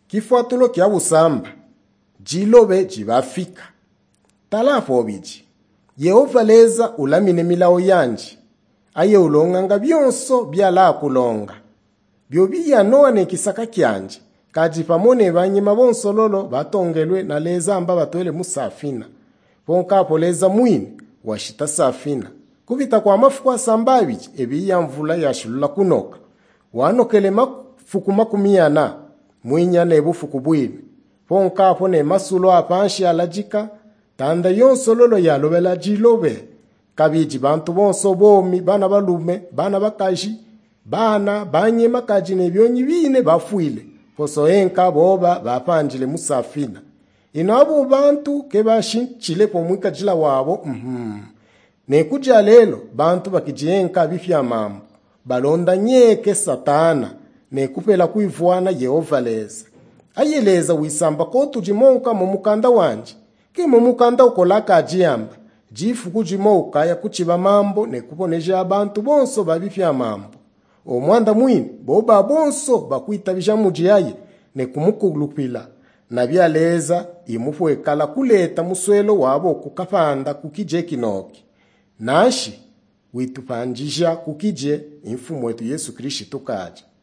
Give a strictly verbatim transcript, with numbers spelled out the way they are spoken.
kifuatulo kya busamba jilobe jibafika. Talafo biji Yehova leza ulamine milao yanji aye ulonganga byonso byala kulonga byo biyanoa ne kisaka kyanje kaji pamone banyima bonsololo batongelwe na leza amba batwele musafina bonka poleza mwini washita safina kubita kwa mafuko sambabiji ebiya mvula yashulula kunoka wanokele mafuku makumiyana mwinya ne bufuku bwini bonka pone masulo apanshi alajika tanda yonsololo yalobela jilobe kabiji bantu bonso bomi bana balume bana bakaji bana banye makaji nebyonyi bine bafuile poso enka boba bapanjile musafina inabo bantu kebashinchile pomwika jila wabo mhm nekuja lelo bantu bakijenka bifya mambo balonda nyeke satana nekupela kuivuana Yehova leza ayeleza wisamba kotu jimonka mu mukanda wanje ke mu mukanda ukolaka ajiyamba jifu kujimoka ya kuchiba mambo nekuboneja abantu bonso babifya mambo omwanda mwini boba bonso bakwita bijamuji yaye nekumukulupila na byaleza imufwe kala kuleta muswelo wabo kukapanda kukije kinoki nashi witupanjisha kukije imfumo yetu Yesu Kristo kaja